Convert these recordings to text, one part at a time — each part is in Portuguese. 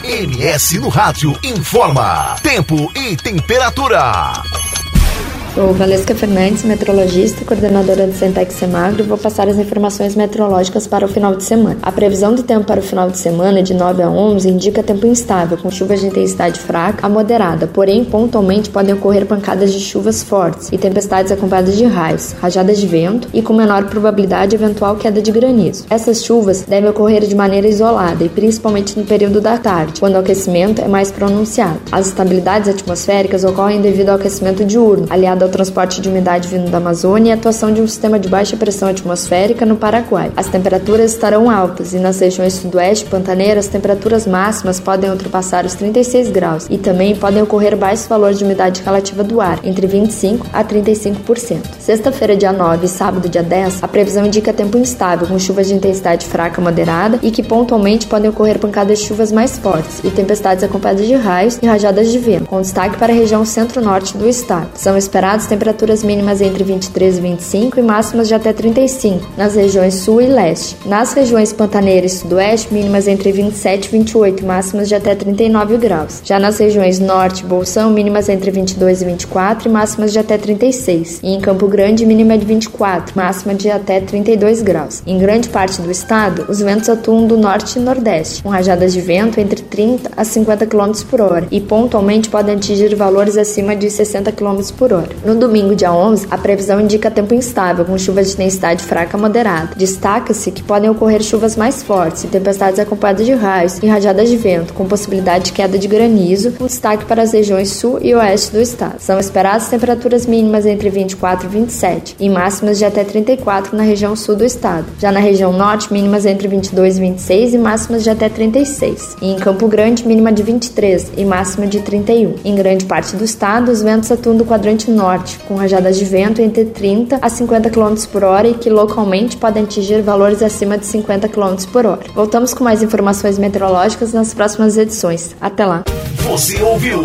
MS no Rádio informa tempo e temperatura. Sou Valesca Fernandes, meteorologista e coordenadora do Centec Semagro, e vou passar as informações meteorológicas para o final de semana. A previsão do tempo para o final de semana, de 9 a 11, indica tempo instável, com chuvas de intensidade fraca a moderada, porém, pontualmente podem ocorrer pancadas de chuvas fortes e tempestades acompanhadas de raios, rajadas de vento e com menor probabilidade de eventual queda de granizo. Essas chuvas devem ocorrer de maneira isolada e principalmente no período da tarde, quando o aquecimento é mais pronunciado. As instabilidades atmosféricas ocorrem devido ao aquecimento diurno, aliado ao transporte de umidade vindo da Amazônia e a atuação de um sistema de baixa pressão atmosférica no Paraguai. As temperaturas estarão altas e nas regiões sudoeste e pantaneiras, as temperaturas máximas podem ultrapassar os 36 graus e também podem ocorrer baixos valores de umidade relativa do ar, entre 25% a 35%. Sexta-feira, dia 9 e sábado, dia 10, a previsão indica tempo instável, com chuvas de intensidade fraca a moderada e que pontualmente podem ocorrer pancadas de chuvas mais fortes e tempestades acompanhadas de raios e rajadas de vento, com destaque para a região centro-norte do estado. São esperadas temperaturas mínimas entre 23 e 25 e máximas de até 35 nas regiões sul e leste. Nas regiões pantaneira e sudoeste, mínimas entre 27 e 28 e máximas de até 39 graus. Já nas regiões norte e bolsão, mínimas entre 22 e 24 e máximas de até 36. E em Campo Grande, mínima de 24, máxima de até 32 graus. Em grande parte do estado, os ventos atuam do norte e nordeste, com rajadas de vento entre 30 a 50 km por hora e pontualmente podem atingir valores acima de 60 km por hora. No domingo, dia 11, a previsão indica tempo instável, com chuvas de intensidade fraca a moderada. Destaca-se que podem ocorrer chuvas mais fortes e tempestades acompanhadas de raios e rajadas de vento, com possibilidade de queda de granizo, com destaque para as regiões sul e oeste do estado. São esperadas temperaturas mínimas entre 24 e 27 e máximas de até 34 na região sul do estado. Já na região norte, mínimas entre 22 e 26 e máximas de até 36. E em Campo Grande, mínima de 23 e máxima de 31. Em grande parte do estado, os ventos atuam do quadrante norte, com rajadas de vento entre 30 a 50 km por hora e que localmente podem atingir valores acima de 50 km por hora. Voltamos com mais informações meteorológicas nas próximas edições. Até lá! Você ouviu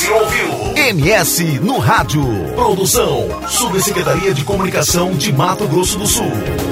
MS no Rádio. Produção, Subsecretaria de Comunicação de Mato Grosso do Sul.